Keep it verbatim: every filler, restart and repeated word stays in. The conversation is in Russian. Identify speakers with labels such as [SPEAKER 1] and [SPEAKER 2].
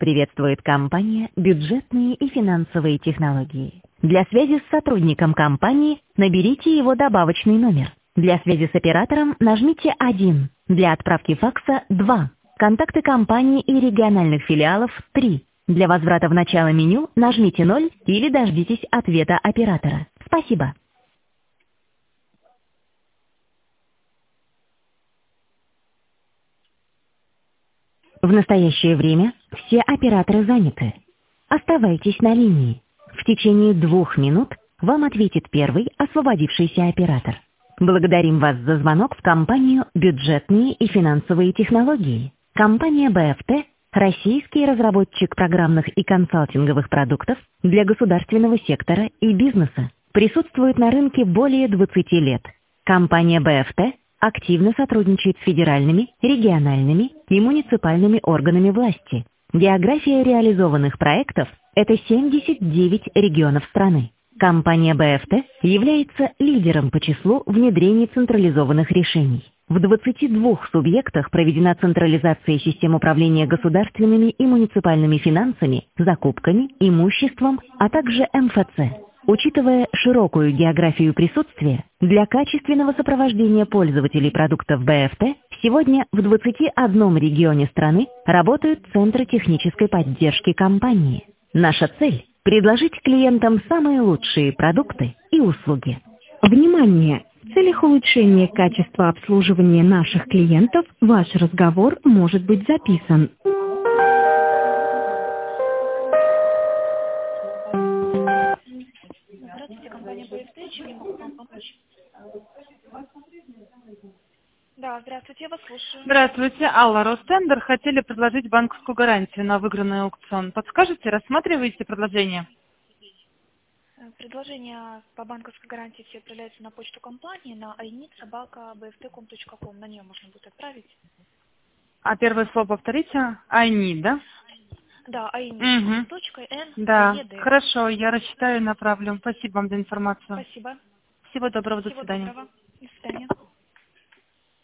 [SPEAKER 1] Приветствует компания «Бюджетные и финансовые технологии». Для связи с сотрудником компании наберите его добавочный номер. Для связи с оператором нажмите один. Для отправки факса два. Контакты компании и региональных филиалов три. Для возврата в начало меню нажмите ноль или дождитесь ответа оператора. Спасибо. В настоящее время все операторы заняты. Оставайтесь на линии. В течение двух минут вам ответит первый освободившийся оператор. Благодарим вас за звонок в компанию «Бюджетные и финансовые технологии». Компания бэ эф тэ – российский разработчик программных и консалтинговых продуктов для государственного сектора и бизнеса. Присутствует на рынке более двадцати лет. Компания бэ эф тэ активно сотрудничает с федеральными, региональными и муниципальными органами власти. География реализованных проектов – это семьдесят девять регионов страны. Компания бэ эф тэ является лидером по числу внедрений централизованных решений. В двадцати двух субъектах проведена централизация систем управления государственными и муниципальными финансами, закупками, имуществом, а также эм эф цэ. Учитывая широкую географию присутствия, для качественного сопровождения пользователей продуктов бэ эф тэ сегодня в двадцати одном регионе страны работают центры технической поддержки компании. Наша цель – предложить клиентам самые лучшие продукты и услуги.
[SPEAKER 2] Внимание! В целях улучшения качества обслуживания наших клиентов ваш разговор может быть записан.
[SPEAKER 3] Здравствуйте, компания бэ эф тэ. Чем я могу вам помочь? Да, здравствуйте, я вас слушаю.
[SPEAKER 4] Здравствуйте, Алла, Ростендер. Хотели предложить банковскую гарантию на выигранный аукцион. Подскажете, рассматриваете предложение?
[SPEAKER 3] Предложения по банковской гарантии все отправляются на почту компании на айнит собака бэ эф тэ ком точка ком. На нее можно будет отправить.
[SPEAKER 4] А первое слово повторите. Айни, да?
[SPEAKER 3] Да, айнит.
[SPEAKER 4] Угу.
[SPEAKER 3] Точка н.
[SPEAKER 4] Да,
[SPEAKER 3] ед.
[SPEAKER 4] хорошо, я рассчитаю и направлю. Спасибо вам за информацию.
[SPEAKER 3] Спасибо.
[SPEAKER 4] Всего доброго, до
[SPEAKER 3] Всего
[SPEAKER 4] свидания.
[SPEAKER 3] доброго. До свидания.